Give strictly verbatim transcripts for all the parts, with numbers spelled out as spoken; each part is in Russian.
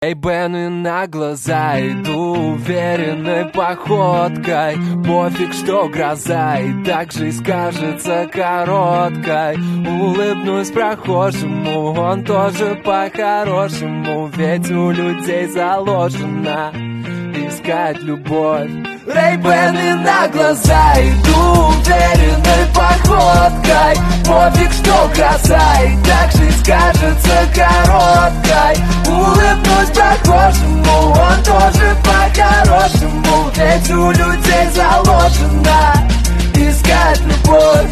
Рей-бэны на глаза, иду уверенной походкой. Пофиг, что гроза, и так жизнь кажется короткой. Улыбнусь прохожему, он тоже по-хорошему, ведь у людей заложено искать любовь. Рей-бэны на глаза, иду уверенной походкой. Пофиг, что гроза, и так жизнь кажется короткой. Улыбнусь прохожему, он тоже по-хорошему, ведь у людей заложено искать любовь.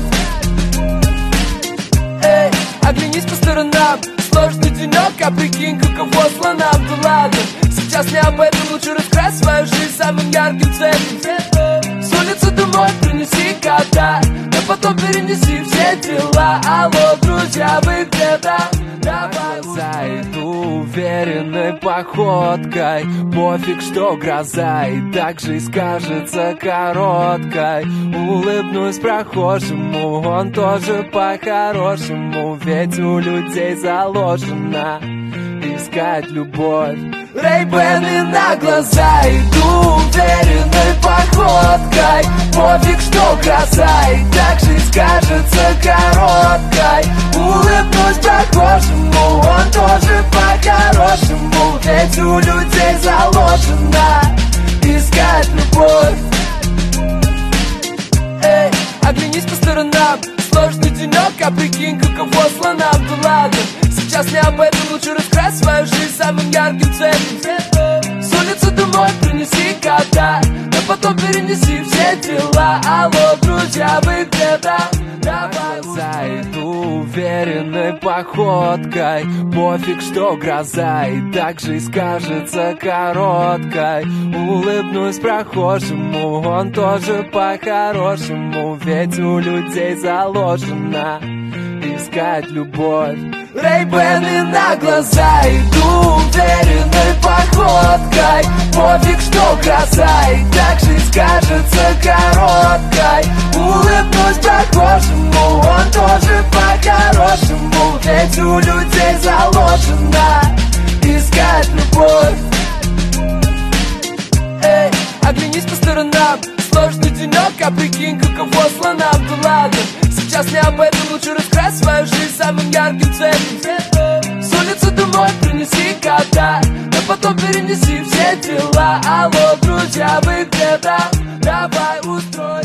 Эй, оглянись по сторонам, сложный денек, а прикинь, каково слонам. Да ладно, сейчас не об этом, лучше раскрась свою жизнь самым ярким цветом. С улицы домой принеси кота, да потом перенеси все дела. Алло, друзья, вы где-то? Давай, иду уверенной походкой. Пофиг, что гроза, и так жизнь кажется короткой. Улыбнусь прохожему, он тоже по-хорошему, ведь у людей заложено искать любовь. Рей-бэны на глаза, иду уверенной походкой. Пофиг, что гроза, и так жизнь кажется короткой. Улыбнусь прохожему, он тоже по-хорошему, ведь у людей заложено искать любовь. Эй, оглянись по сторонам, сложный денек, а прикинь, каково слонам. Да ладно, сейчас не об этом, лучше раскрась свою жизнь самым ярким цветом. С улицы домой принеси кота, да потом перенеси все дела. Алло, друзья, вы где-то? Давай, иду уверенной походкой. Пофиг, что гроза, и так жизнь кажется короткой. Улыбнусь прохожему, он тоже по-хорошему, ведь у людей заложено искать любовь. Рей-бэны на глаза, иду уверенной походкой. Пофиг, что гроза, и так жизнь кажется короткой. Улыбнусь прохожему, он тоже по-хорошему, ведь у людей заложено искать любовь. Эй, оглянись по сторонам, сложный денек, а прикинь, каково слонам. Да ладно, сейчас не об этом, лучше раскрась свою жизнь самым ярким цветом. С улицы домой принеси кота, да потом перенеси все дела. Алло, друзья, вы где-то? Давай устроим